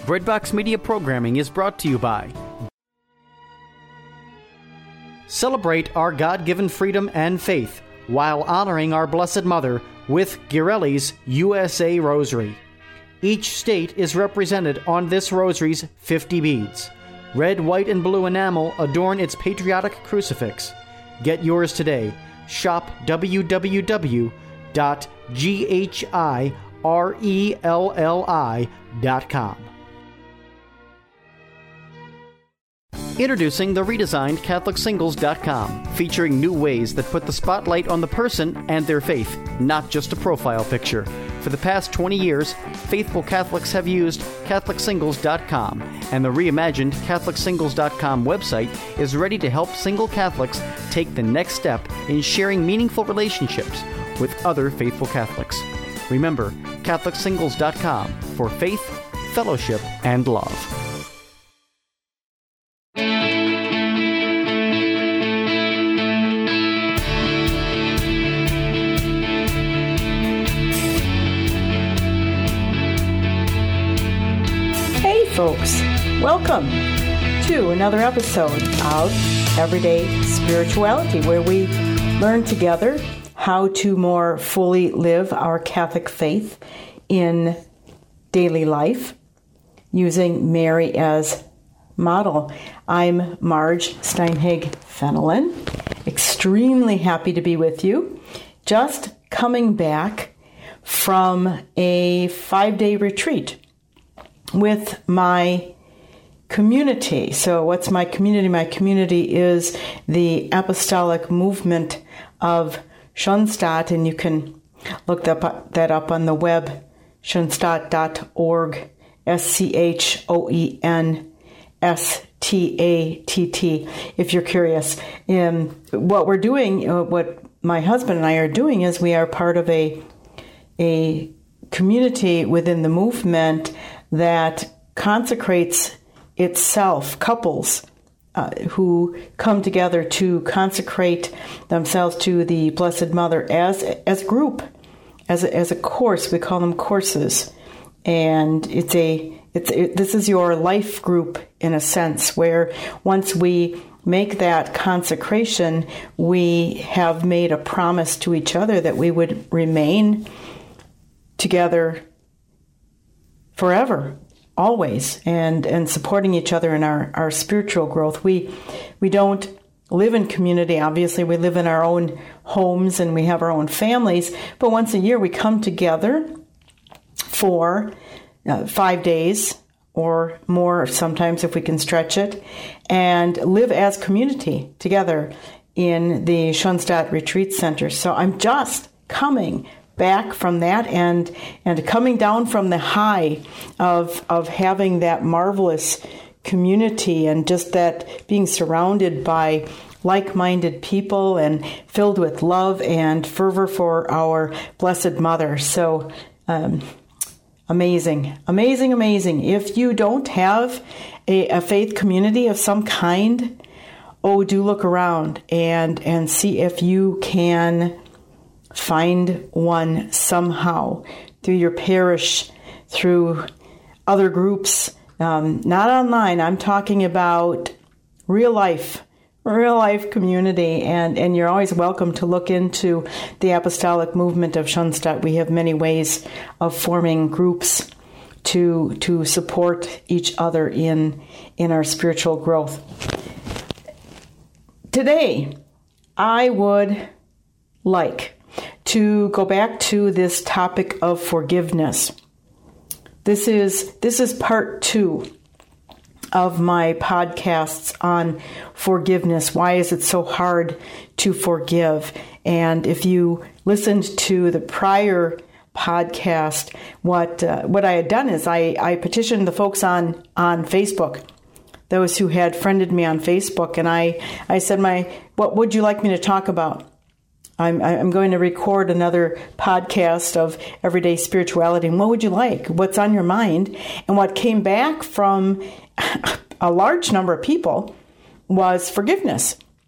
Breadbox Media programming is brought to you by. Celebrate our God-given freedom and faith while honoring our Blessed Mother with Ghirelli's USA Rosary. Each state is represented on this rosary's 50 beads. Red, white, and blue enamel adorn its patriotic crucifix. Get yours today. Shop www.GHIRELLI.com. Introducing the redesigned CatholicSingles.com, featuring new ways that put the spotlight on the person and their faith, not just a profile picture. For the past 20 years, faithful Catholics have used CatholicSingles.com, and the reimagined CatholicSingles.com website is ready to help single Catholics take the next step in sharing meaningful relationships with other faithful Catholics. Remember, CatholicSingles.com for faith, fellowship, and love. Folks, welcome to another episode of Everyday Spirituality, where we learn together how to more fully live our Catholic faith in daily life using Mary as model. I'm Marge Steinhag-Fenelon, extremely happy to be with you. Just coming back from a 5-day retreat with my community. So what's my community? My community is the Apostolic Movement of Schoenstatt, and you can look that up on the web, schoenstatt.org, SCHOENSTATT, if you're curious. What we're doing, what my husband and I are doing, is we are part of a community within the movement that consecrates itself, couples who come together to consecrate themselves to the Blessed Mother as a group, as a course. We call them courses, and this is your life group in a sense, where once we make that consecration, we have made a promise to each other that we would remain together forever, always, and supporting each other in our spiritual growth. We don't live in community. Obviously, we live in our own homes and we have our own families, but once a year we come together for 5 days or more, sometimes if we can stretch it, and live as community together in the Schoenstatt Retreat Center. So I'm just coming back from that and coming down from the high of having that marvelous community and just that being surrounded by like-minded people and filled with love and fervor for our Blessed Mother. So amazing. If you don't have a faith community of some kind, do look around and see if you can find one somehow through your parish, through other groups, not online. I'm talking about real life community, and you're always welcome to look into the Apostolic Movement of Schoenstatt. We have many ways of forming groups to support each other in our spiritual growth. Today, I would like to go back to this topic of forgiveness. This is part 2 of my podcasts on forgiveness. Why is it so hard to forgive? And if you listened to the prior podcast, what I had done is I petitioned the folks on Facebook, those who had friended me on Facebook, and I said, what would you like me to talk about? I'm going to record another podcast of Everyday Spirituality, and what would you like? What's on your mind? And what came back from a large number of people was forgiveness.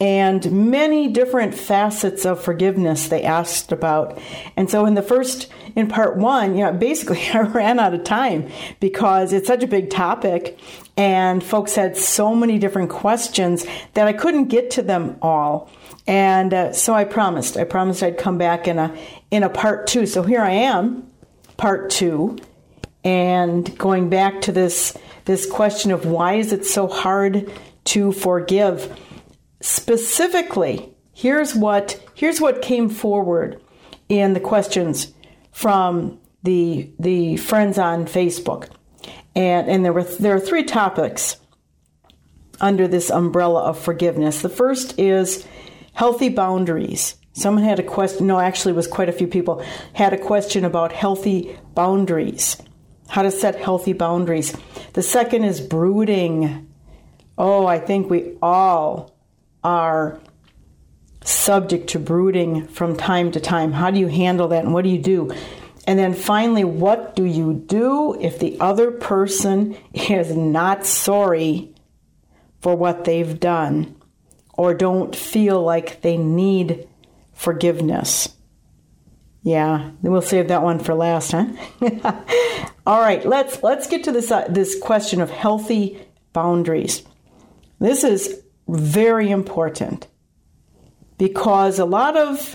and many different facets of forgiveness they asked about. And so in part one, basically I ran out of time because it's such a big topic and folks had so many different questions that I couldn't get to them all. And so I promised I'd come back in a part two. So here I am, part two, and going back to this question of why is it so hard to forgive. Specifically, here's what came forward in the questions from the friends on Facebook, and there are three topics under this umbrella of forgiveness. The first is healthy boundaries. Someone had a question. No, actually, it was quite a few people had a question about healthy boundaries. How to set healthy boundaries. The second is brooding. Oh, I think we all are subject to brooding from time to time. How do you handle that and what do you do? And then finally, what do you do if the other person is not sorry for what they've done or don't feel like they need forgiveness? Yeah, we'll save that one for last, huh? All right, let's get to this question of healthy boundaries. This is very important because a lot of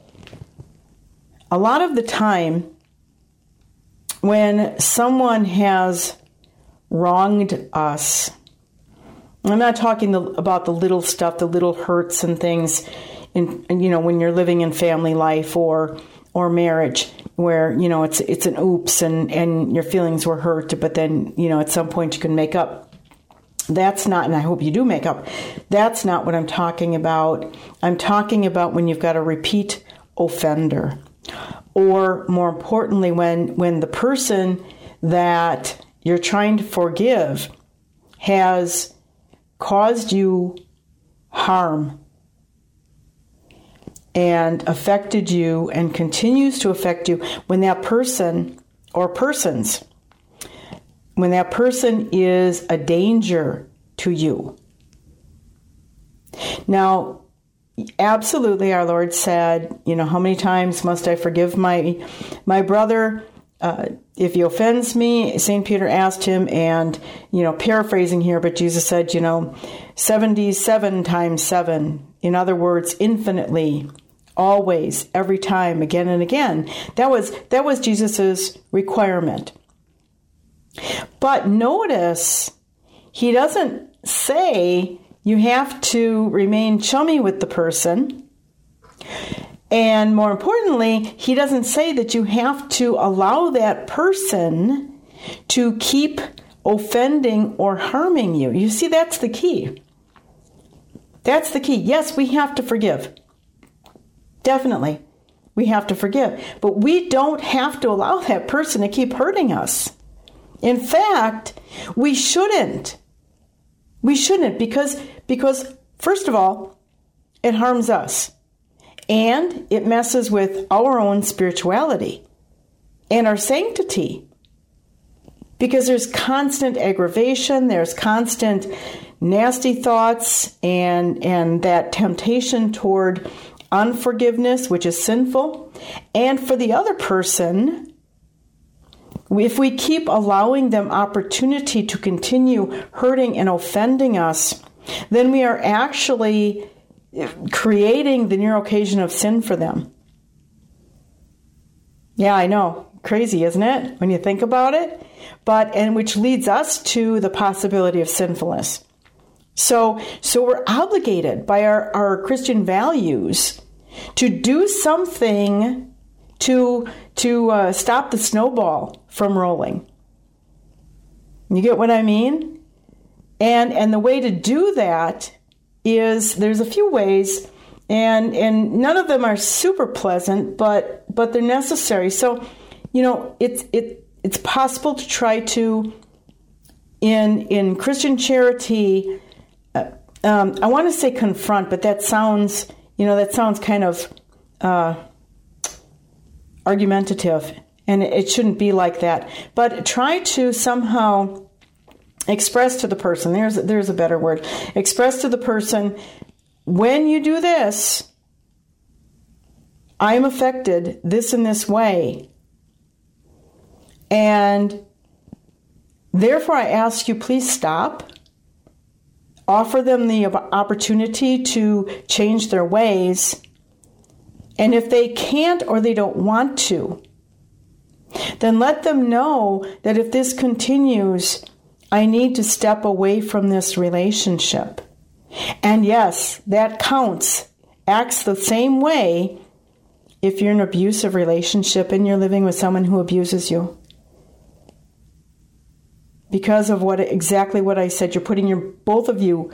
the time when someone has wronged us, I'm not talking about the little stuff, the little hurts and things when you're living in family life or marriage where, it's an oops and your feelings were hurt, but then, at some point you can make up. That's not, and I hope you do make up, that's not what I'm talking about. I'm talking about when you've got a repeat offender. Or more importantly, when the person that you're trying to forgive has caused you harm and affected you and continues to affect you, when that person or persons, when that person is a danger to you. Now, absolutely, our Lord said, how many times must I forgive my brother if he offends me? St. Peter asked him, and, paraphrasing here, but Jesus said, 77 times 7. In other words, infinitely, always, every time, again and again. That was Jesus's requirement. But notice, he doesn't say you have to remain chummy with the person. And more importantly, he doesn't say that you have to allow that person to keep offending or harming you. You see, that's the key. That's the key. Yes, we have to forgive. Definitely, we have to forgive. But we don't have to allow that person to keep hurting us. In fact, we shouldn't. We shouldn't because first of all, it harms us. And it messes with our own spirituality and our sanctity. Because there's constant aggravation, there's constant nasty thoughts, and that temptation toward unforgiveness, which is sinful. And for the other person, if we keep allowing them opportunity to continue hurting and offending us, then we are actually creating the near occasion of sin for them. Yeah, I know. Crazy, isn't it? When you think about it? And which leads us to the possibility of sinfulness. So we're obligated by our Christian values to do something to stop the snowball from rolling. You get what I mean? And the way to do that is there's a few ways, and none of them are super pleasant, but they're necessary. So, it's possible to try to in Christian charity. I want to say confront, but that sounds kind of argumentative, and it shouldn't be like that. But try to somehow express to the person, there's a better word, express to the person when you do this, I'm affected this and this way. And therefore, I ask you, please stop. Offer them the opportunity to change their ways. And if they can't or they don't want to, then let them know that if this continues, I need to step away from this relationship. And yes, that counts. Acts the same way if you're in an abusive relationship and you're living with someone who abuses you. Because of exactly what I said, you're putting both of you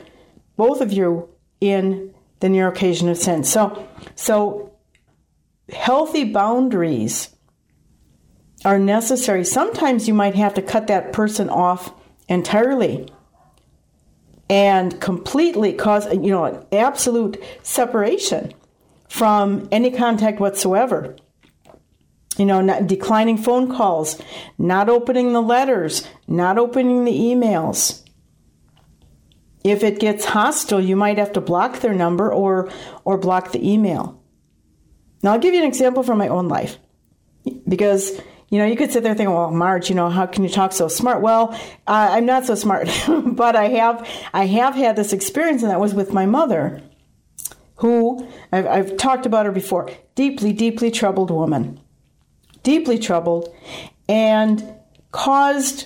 in the near occasion of sin. So healthy boundaries are necessary. Sometimes you might have to cut that person off entirely and completely cause, an absolute separation from any contact whatsoever. Not declining phone calls, not opening the letters, not opening the emails. If it gets hostile, you might have to block their number or block the email. Now, I'll give you an example from my own life. Because, you could sit there thinking, well, Marge, how can you talk so smart? Well, I'm not so smart, but I have had this experience, and that was with my mother, who, I've talked about her before, deeply, deeply troubled woman. Deeply troubled, and caused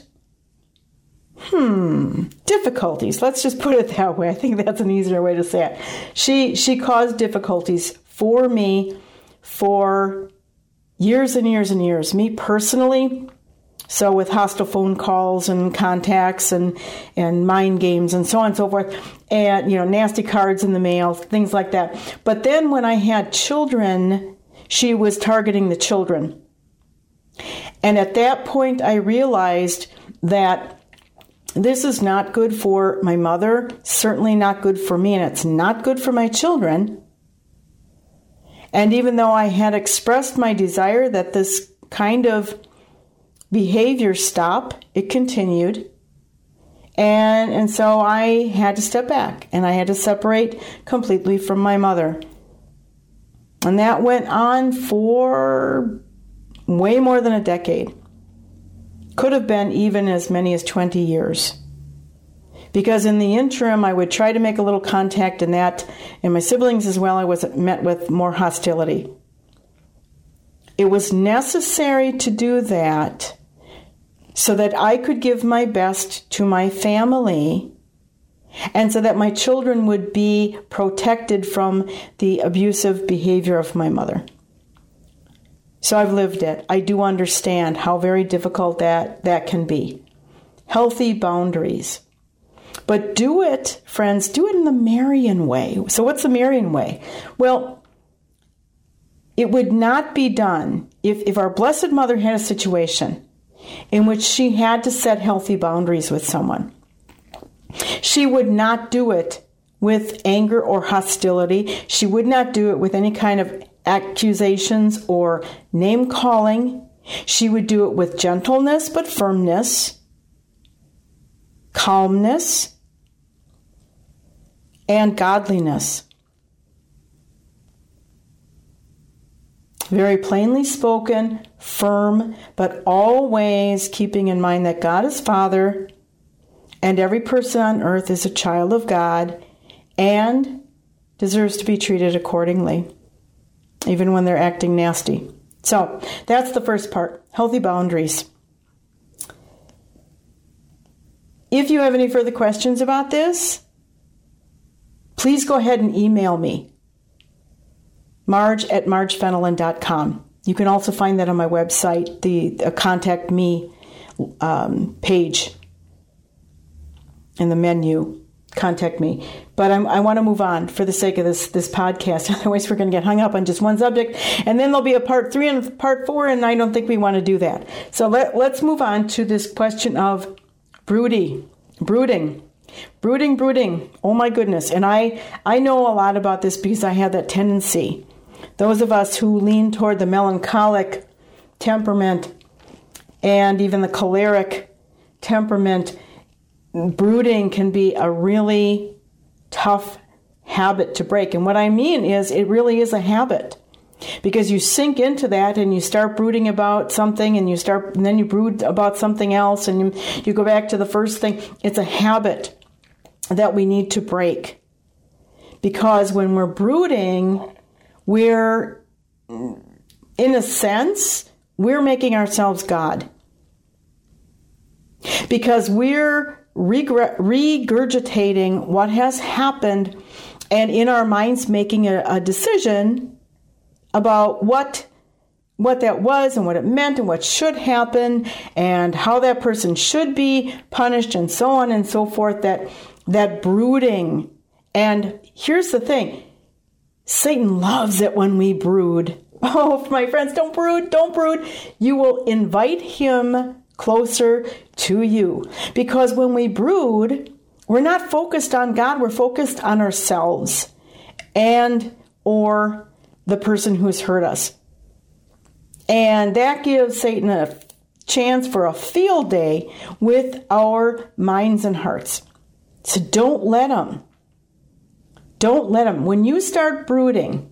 difficulties. Let's just put it that way. I think that's an easier way to say it. She caused difficulties for me for years and years and years. Me personally, so with hostile phone calls and contacts and mind games and so on and so forth, and nasty cards in the mail, things like that. But then when I had children, she was targeting the children. And at that point, I realized that this is not good for my mother, certainly not good for me, and it's not good for my children. And even though I had expressed my desire that this kind of behavior stop, it continued. And so I had to step back, and I had to separate completely from my mother. And that went on for way more than a decade. Could have been even as many as 20 years. Because in the interim, I would try to make a little contact, and my siblings as well, I was met with more hostility. It was necessary to do that so that I could give my best to my family, and so that my children would be protected from the abusive behavior of my mother. So I've lived it. I do understand how very difficult that can be. Healthy boundaries. But do it, friends, do it in the Marian way. So what's the Marian way? Well, it would not be done if our Blessed Mother had a situation in which she had to set healthy boundaries with someone. She would not do it with anger or hostility. She would not do it with any kind of accusations or name calling. She would do it with gentleness but firmness, calmness, and godliness. Very plainly spoken, firm, but always keeping in mind that God is Father and every person on earth is a child of God and deserves to be treated accordingly, even when they're acting nasty. So that's the first part, healthy boundaries. If you have any further questions about this, please go ahead and email me, marge@margefenelon.com. You can also find that on my website, the Contact Me page in the menu, Contact Me. But I want to move on for the sake of this podcast. Otherwise, we're going to get hung up on just one subject. And then there'll be a part 3 and part 4, and I don't think we want to do that. So let's move on to this question of brooding. Oh, my goodness. And I know a lot about this because I have that tendency. Those of us who lean toward the melancholic temperament and even the choleric temperament, brooding can be a really tough habit to break. And what I mean is it really is a habit. Because you sink into that and you start brooding about something and then you brood about something else and you go back to the first thing. It's a habit that we need to break. Because when we're brooding, we're, in a sense, we're making ourselves God. Because we're regurgitating what has happened and in our minds making a decision about what that was and what it meant and what should happen and how that person should be punished and so on and so forth, that brooding. And here's the thing, Satan loves it when we brood. Oh, my friends, don't brood. You will invite him closer to you. Because when we brood, we're not focused on God, we're focused on ourselves and or the person who's hurt us. And that gives Satan a chance for a field day with our minds and hearts. So don't let him. Don't let him. When you start brooding,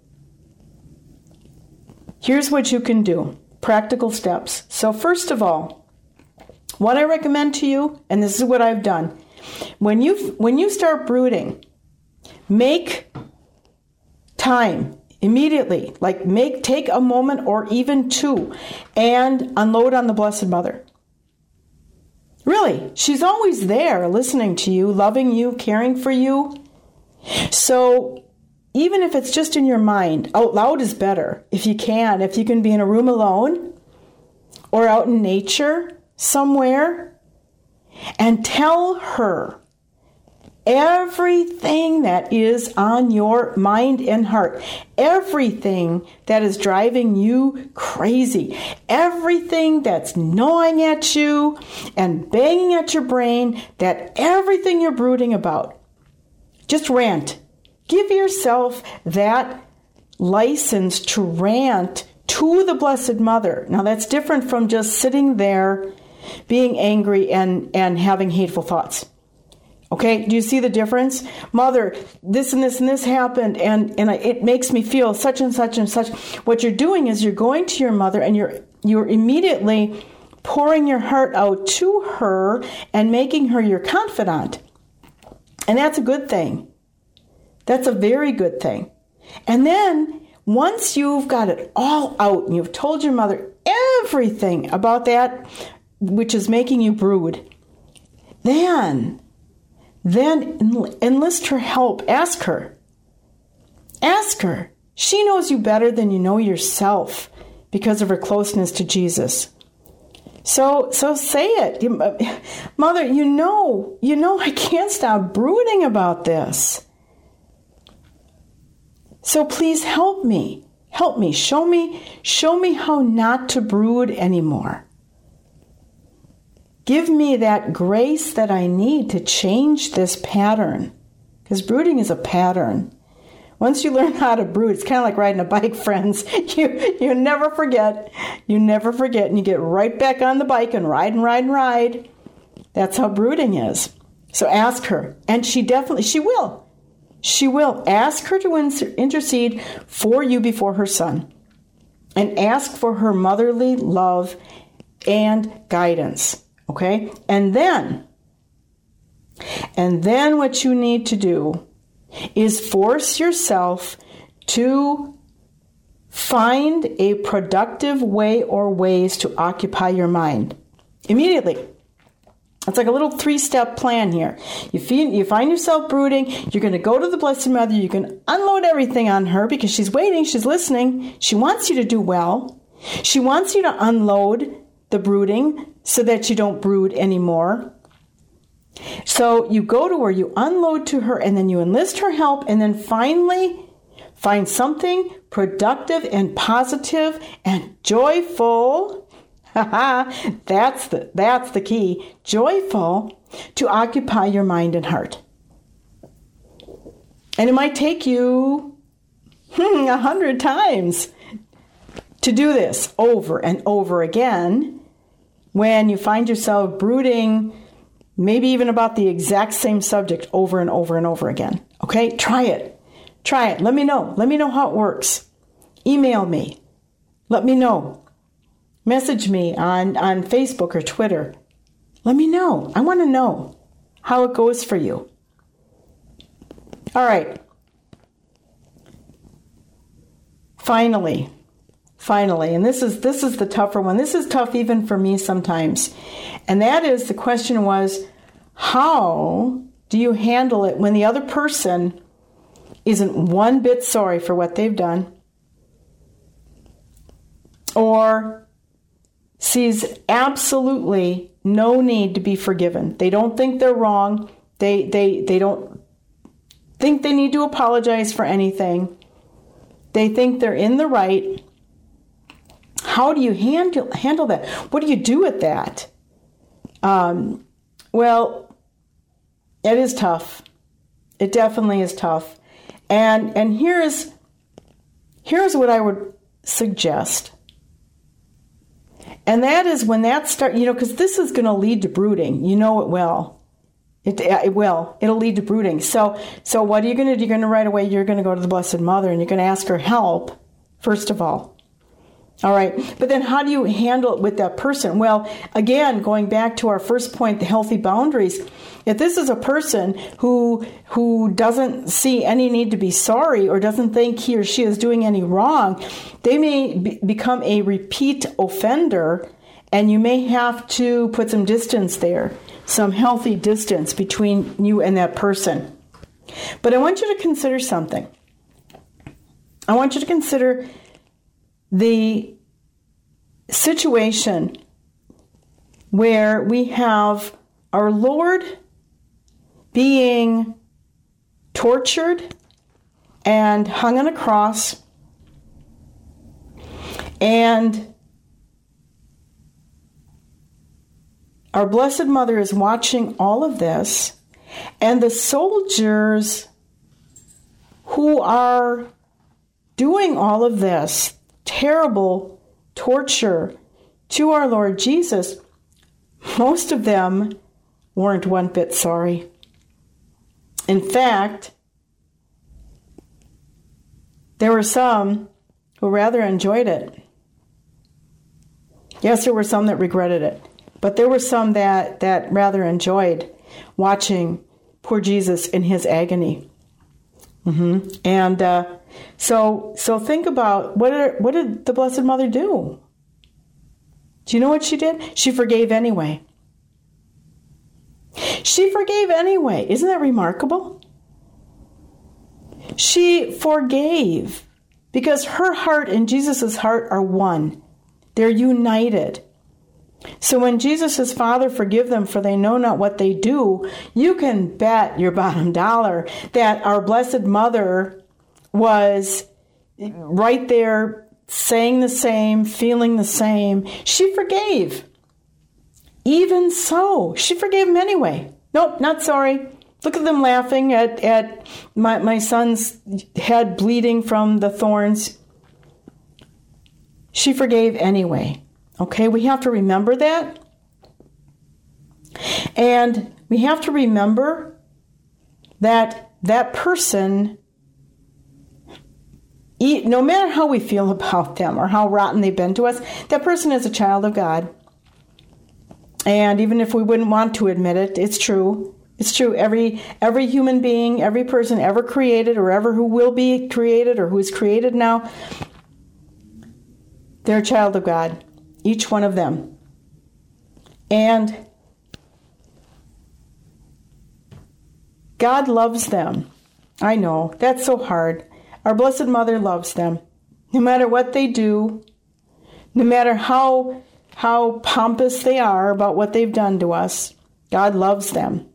here's what you can do. Practical steps. So first of all, what I recommend to you, and this is what I've done, when you start brooding, make time immediately, take a moment or even two and unload on the Blessed Mother. Really, she's always there listening to you, loving you, caring for you. So even if it's just in your mind, out loud is better if you can. If you can be in a room alone or out in nature somewhere and tell her everything that is on your mind and heart, everything that is driving you crazy, everything that's gnawing at you and banging at your brain, that everything you're brooding about. Just rant. Give yourself that license to rant to the Blessed Mother. Now that's different from just sitting there being angry and having hateful thoughts. Okay, do you see the difference? Mother, this and this and this happened, and it makes me feel such and such and such. What you're doing is you're going to your mother and you're immediately pouring your heart out to her and making her your confidant. And that's a good thing. That's a very good thing. And then once you've got it all out and you've told your mother everything about that which is making you brood, then enlist her help. Ask her. She knows you better than you know yourself because of her closeness to Jesus. So say it. Mother, you know I can't stop brooding about this. So please help me. Help me. Show me how not to brood anymore. Give me that grace that I need to change this pattern. Because brooding is a pattern. Once you learn how to brood, it's kind of like riding a bike, friends. You never forget. You never forget. And you get right back on the bike and ride. That's how brooding is. So ask her. And she will. She will. Ask her to intercede for you before her Son. And ask for her motherly love and guidance. Okay? And then what you need to do is force yourself to find a productive way or ways to occupy your mind. Immediately. It's like a little 3-step plan here. You find yourself brooding, you're going to go to the Blessed Mother, you can unload everything on her because she's waiting, she's listening, she wants you to do well. She wants you to unload the brooding so that you don't brood anymore. So you go to her, you unload to her, and then you enlist her help, and then finally find something productive and positive and joyful. That's the key. Joyful to occupy your mind and heart. And it might take you 100 times to do this over and over again when you find yourself brooding maybe even about the exact same subject over and over and over again. Okay? Try it. Try it. Let me know. Let me know how it works. Email me. Let me know. Message me on Facebook or Twitter. Let me know. I want to know how it goes for you. All right. Finally, and this is the tougher one. This is tough even for me sometimes. And that is, the question was, how do you handle it when the other person isn't one bit sorry for what they've done, or sees absolutely no need to be forgiven? They don't think they're wrong. They don't think they need to apologize for anything. They think they're in the right. How do you handle that? What do you do with that? Well, it is tough. It definitely is tough. And here's what I would suggest. And that is, when that starts, because this is going to lead to brooding. You know it will. It will. It'll lead to brooding. So what are you going to do? You're going to right away, you're going to go to the Blessed Mother and you're going to ask her help, first of all. All right. But then how do you handle it with that person? Well, again, going back to our first point, the healthy boundaries. If this is a person who doesn't see any need to be sorry, or doesn't think he or she is doing any wrong, they may become a repeat offender, and you may have to put some distance there, some healthy distance between you and that person. But I want you to consider something. I want you to consider the situation where we have our Lord being tortured and hung on a cross, and our Blessed Mother is watching all of this, and the soldiers who are doing all of this terrible torture to our Lord Jesus, most of them weren't one bit sorry. In fact, there were some who rather enjoyed it. Yes, there were some that regretted it, but there were some that rather enjoyed watching poor Jesus in his agony. And so think about, what did the Blessed Mother do? Do you know what she did? She forgave anyway. She forgave anyway. Isn't that remarkable? She forgave because her heart and Jesus' heart are one. They're united. So when Jesus' Father forgive them, for they know not what they do, you can bet your bottom dollar that our Blessed Mother was right there saying the same, feeling the same. She forgave. Even so, she forgave him anyway. Nope, not sorry. Look at them laughing at my son's head bleeding from the thorns. She forgave anyway. Okay, we have to remember that. And we have to remember that that person, no matter how we feel about them or how rotten they've been to us, that person is a child of God. And even if we wouldn't want to admit it, it's true. It's true. Every human being, every person ever created or ever who will be created or who is created now, they're a child of God. Each one of them. And God loves them. I know, that's so hard. Our Blessed Mother loves them. No matter what they do, no matter how pompous they are about what they've done to us, God loves them.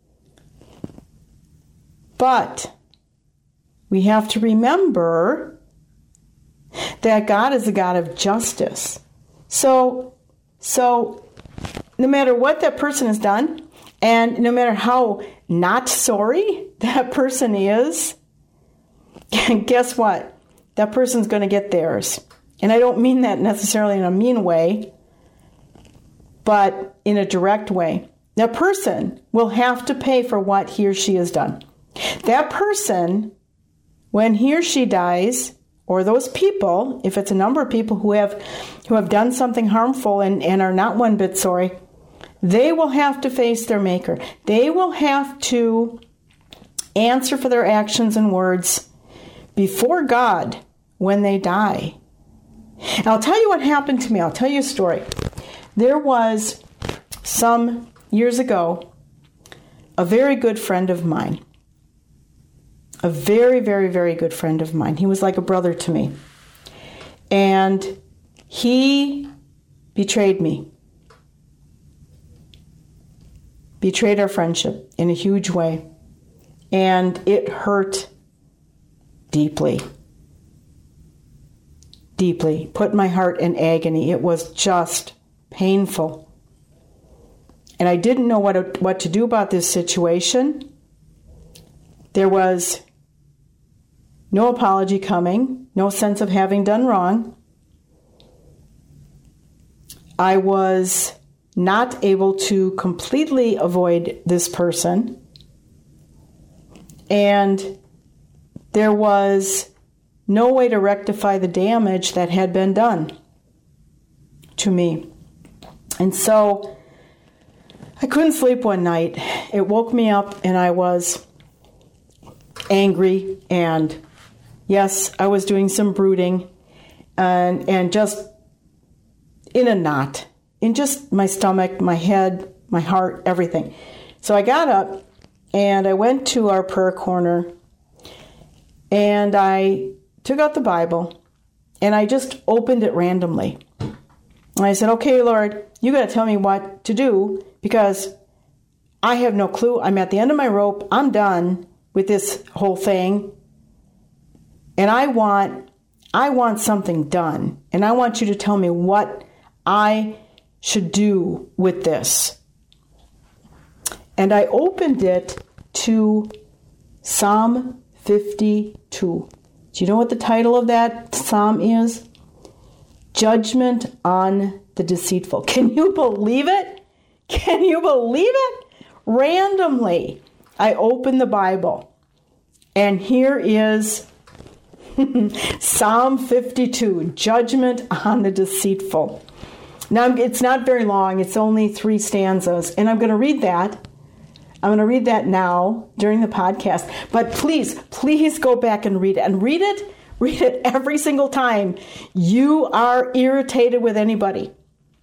But we have to remember that God is a God of justice. So no matter what that person has done, and no matter how not sorry that person is, guess what? That person's going to get theirs. And I don't mean that necessarily in a mean way, but in a direct way. That person will have to pay for what he or she has done. That person, when he or she dies, or those people, if it's a number of people who have done something harmful and are not one bit sorry, they will have to face their Maker. They will have to answer for their actions and words before God when they die. And I'll tell you what happened to me. I'll tell you a story. There was some years ago a very good friend of mine. A very, very, very good friend of mine. He was like a brother to me. And he betrayed me. Betrayed our friendship in a huge way. And it hurt deeply. Deeply. Put my heart in agony. It was just painful. And I didn't know what to do about this situation. There was no apology coming, no sense of having done wrong. I was not able to completely avoid this person. And there was no way to rectify the damage that had been done to me. And so I couldn't sleep one night. It woke me up and I was angry, and yes, I was doing some brooding and just in a knot, in just my stomach, my head, my heart, everything. So I got up and I went to our prayer corner and I took out the Bible and I just opened it randomly. And I said, okay, Lord, you got to tell me what to do because I have no clue. I'm at the end of my rope. I'm done with this whole thing. And I want something done. And I want you to tell me what I should do with this. And I opened it to Psalm 52. Do you know what the title of that psalm is? Judgment on the Deceitful. Can you believe it? Can you believe it? Randomly, I opened the Bible, and here is Psalm 52, Judgment on the Deceitful. Now, it's not very long. It's only 3 stanzas, and I'm going to read that. I'm going to read that now during the podcast. But please go back and read it. And read it every single time you are irritated with anybody.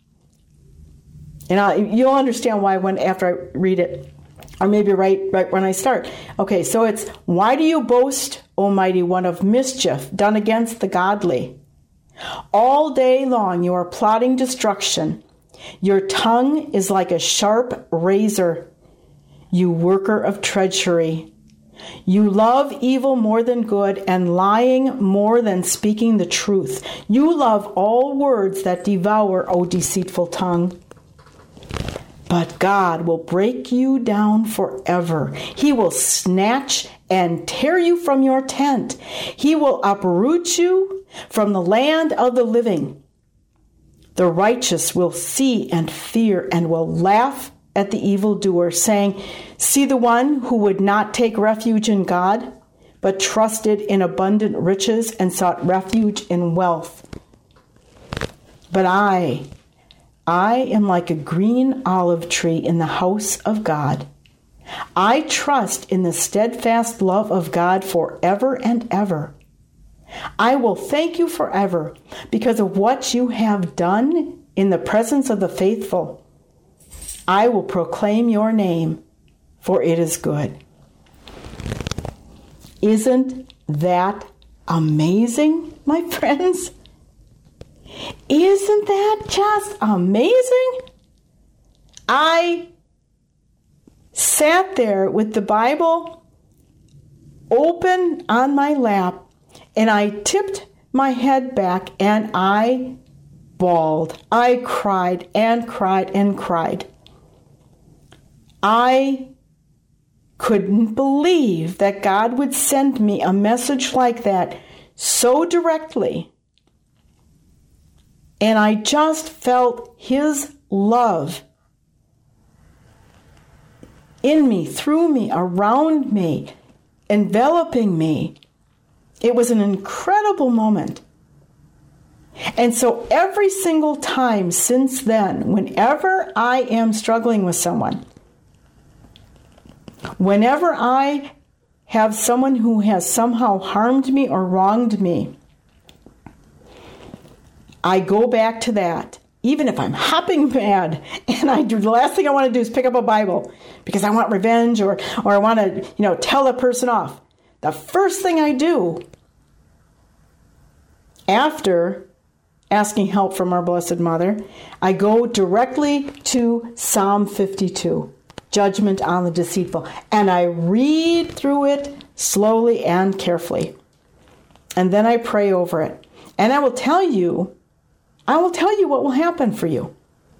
And you'll understand why after I read it. Or maybe right when I start. Okay, so it's, why do you boast, O mighty one, of mischief done against the godly? All day long you are plotting destruction. Your tongue is like a sharp razor, you worker of treachery. You love evil more than good, and lying more than speaking the truth. You love all words that devour, O deceitful tongue. But God will break you down forever. He will snatch and tear you from your tent. He will uproot you from the land of the living. The righteous will see and fear and will laugh at the evildoer, saying, see the one who would not take refuge in God, but trusted in abundant riches and sought refuge in wealth. But I am like a green olive tree in the house of God. I trust in the steadfast love of God forever and ever. I will thank you forever because of what you have done in the presence of the faithful. I will proclaim your name, for it is good. Isn't that amazing, my friends? Isn't that just amazing? I sat there with the Bible open on my lap, and I tipped my head back and I bawled. I cried and cried and cried. I couldn't believe that God would send me a message like that so directly. And I just felt His love in me, through me, around me, enveloping me. It was an incredible moment. And so every single time since then, whenever I am struggling with someone, whenever I have someone who has somehow harmed me or wronged me, I go back to that. Even if I'm hopping mad and the last thing I want to do is pick up a Bible because I want revenge or I want to, tell the person off. The first thing I do after asking help from our Blessed Mother, I go directly to Psalm 52, Judgment on the Deceitful, and I read through it slowly and carefully. And then I pray over it. And I will tell you what will happen for you.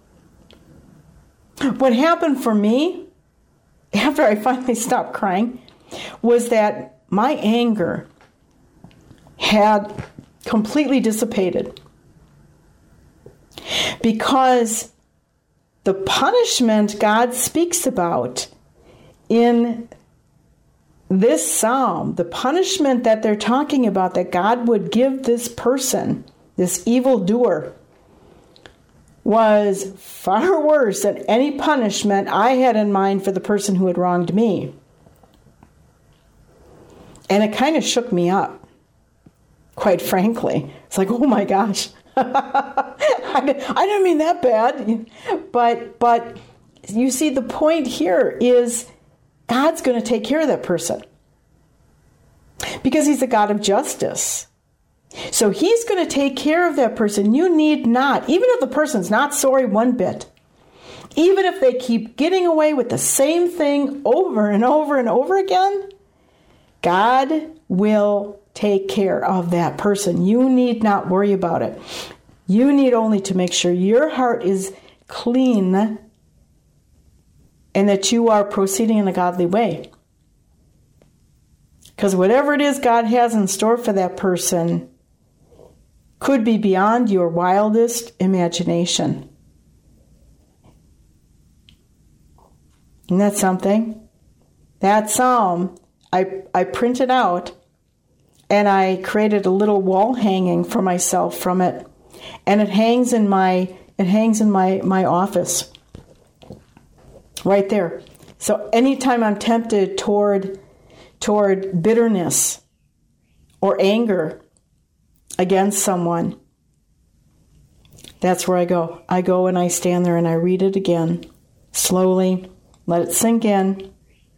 What happened for me, after I finally stopped crying, was that my anger had completely dissipated. Because the punishment God speaks about in this psalm, the punishment that they're talking about that God would give this person, this evildoer, was far worse than any punishment I had in mind for the person who had wronged me. And it kind of shook me up, quite frankly. It's like, oh my gosh. I didn't mean that bad. But you see, the point here is God's going to take care of that person. Because he's a God of justice. So he's going to take care of that person. You need not, even if the person's not sorry one bit, even if they keep getting away with the same thing over and over and over again, God will take care of that person. You need not worry about it. You need only to make sure your heart is clean and that you are proceeding in a godly way. Because whatever it is God has in store for that person could be beyond your wildest imagination. Isn't that something? That psalm, I printed out and I created a little wall hanging for myself from it. And it hangs in my office. Right there. So anytime I'm tempted toward bitterness or anger against someone, that's where I go. I go and I stand there and I read it again, slowly, let it sink in.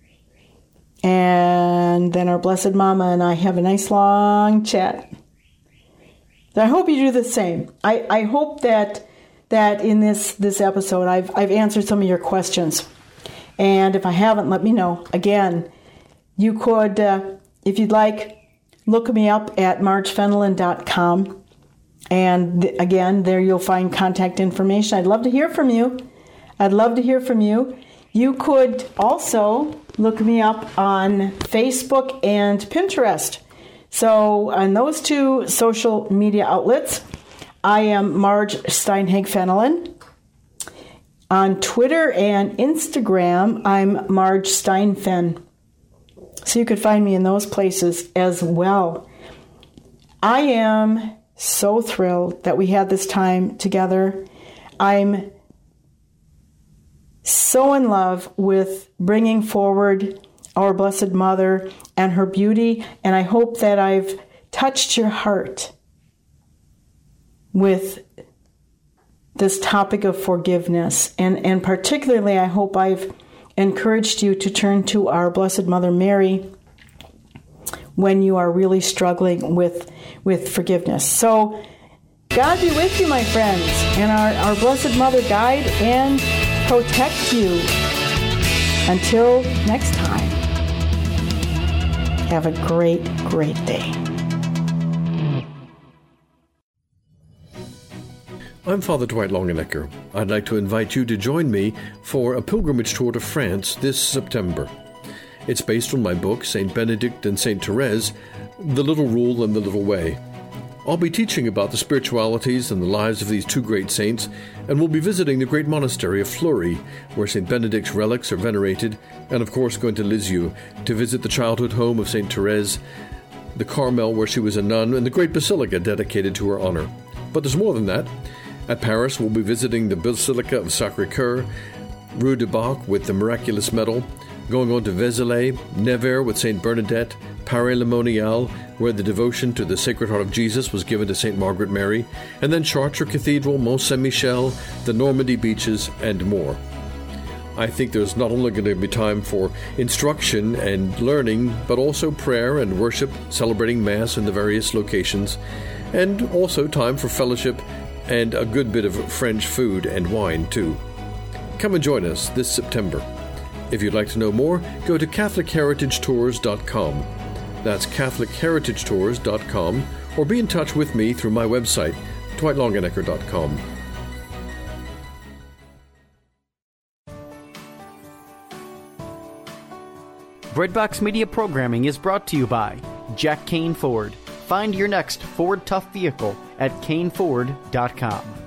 And then our Blessed Mama and I have a nice long chat. I hope you do the same. I hope that in this episode I've answered some of your questions. And if I haven't, let me know. Again, you could, if you'd like, look me up at margefenelon.com. And again, there you'll find contact information. I'd love to hear from you. You could also look me up on Facebook and Pinterest. So on those two social media outlets, I am Marge Steinhag Fenelon. On Twitter and Instagram, I'm Marge Steinfen. So you could find me in those places as well. I am so thrilled that we had this time together. I'm so in love with bringing forward our Blessed Mother and her beauty, and I hope that I've touched your heart with this topic of forgiveness, and particularly I hope I've encouraged you to turn to our Blessed Mother Mary when you are really struggling with forgiveness. So God be with you, my friends, and our Blessed Mother guide and protect you. Until next time, have a great, great day. I'm Father Dwight Longenecker. I'd like to invite you to join me for a pilgrimage tour to France this September. It's based on my book, St. Benedict and St. Therese, The Little Rule and the Little Way. I'll be teaching about the spiritualities and the lives of these two great saints, and we'll be visiting the great monastery of Fleury, where St. Benedict's relics are venerated, and of course going to Lisieux to visit the childhood home of St. Therese, the Carmel where she was a nun, and the great basilica dedicated to her honor. But there's more than that. At Paris, we'll be visiting the Basilica of Sacré-Cœur, Rue du Bac with the Miraculous Medal, going on to Vézelay, Nevers with St. Bernadette, Paray-le-Monial, where the devotion to the Sacred Heart of Jesus was given to St. Margaret Mary, and then Chartres Cathedral, Mont Saint-Michel, the Normandy beaches, and more. I think there's not only going to be time for instruction and learning, but also prayer and worship, celebrating Mass in the various locations, and also time for fellowship and a good bit of French food and wine, too. Come and join us this September. If you'd like to know more, go to CatholicHeritageTours.com. That's CatholicHeritageTours.com, or be in touch with me through my website, DwightLongenecker.com. Breadbox Media programming is brought to you by Jack Kane Ford. Find your next Ford Tough vehicle at CaneFord.com.